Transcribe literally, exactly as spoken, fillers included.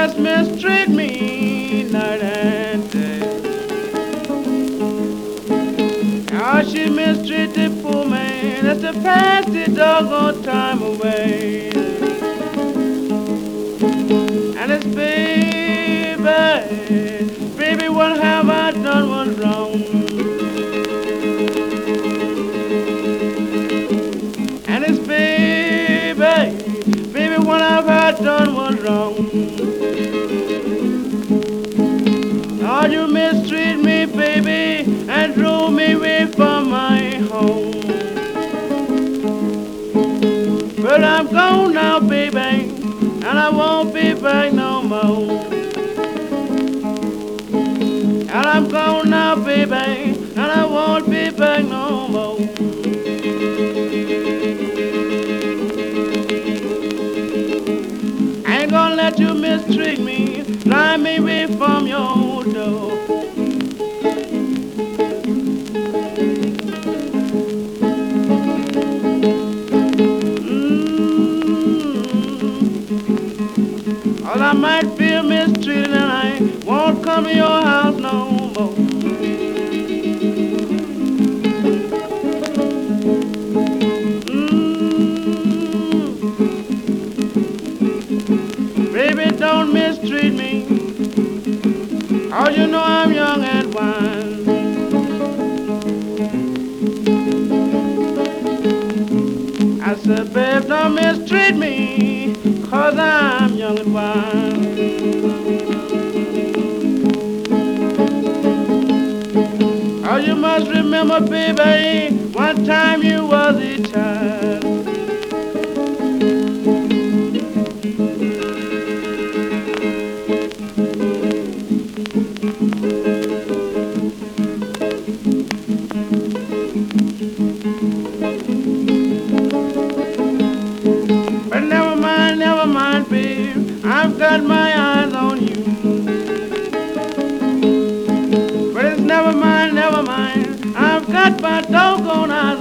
just mistreat me night and day. How she mistreat the poor man that's to pass the doggone time away. And it's baby, baby, what have I done was wrong? And it's baby, baby, what have I done was wrong? Oh, you mistreat me, baby, and drove me away from my home. But I'm gone now, baby, and I won't be back no more. And I'm gone now, baby, and I won't be back no more. I ain't gonna let you mistreat me, drive me away from your door. Well, I might feel mistreated and I won't come to your house no more. Mm. Baby, don't mistreat me. Oh, you know I'm young and wise. I said, babe, don't mistreat me, 'cause I'm young and wild. Oh, you must remember, baby, one time you was a child. But never mind, never mind, babe, I've got my eyes on you. But it's never mind, never mind, I've got my doggone eyes